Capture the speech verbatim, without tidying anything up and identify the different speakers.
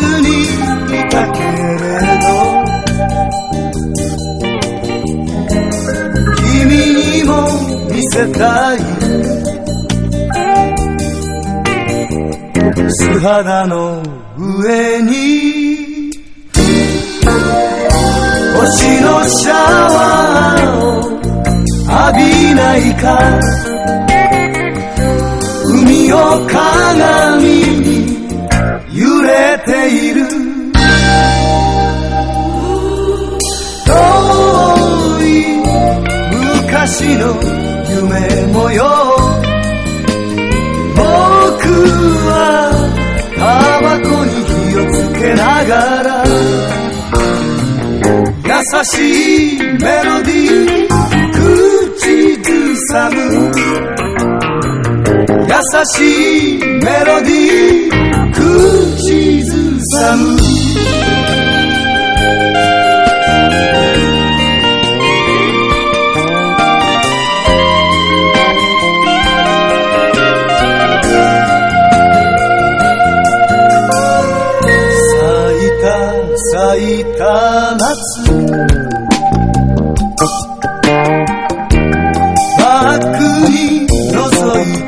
Speaker 1: にいたけれど、君にも見せたい素肌の上に星のシャワーを浴びないか、海を鏡に揺れている遠い昔の夢模様、僕はタバコに火をつけながら優しいメロディー口ずさむ、優しいメロディー口ずさむ。咲いた夏